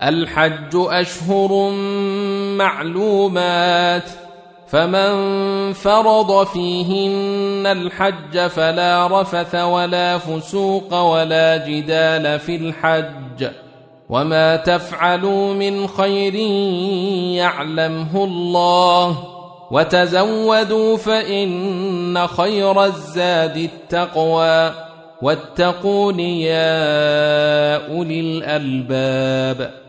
الحج أشهر معلومات فمن فرض فيهن الحج فلا رفث ولا فسوق ولا جدال في الحج وما تفعلوا من خير يعلمه الله وتزودوا فإن خير الزاد التقوى واتقون يا أولي الألباب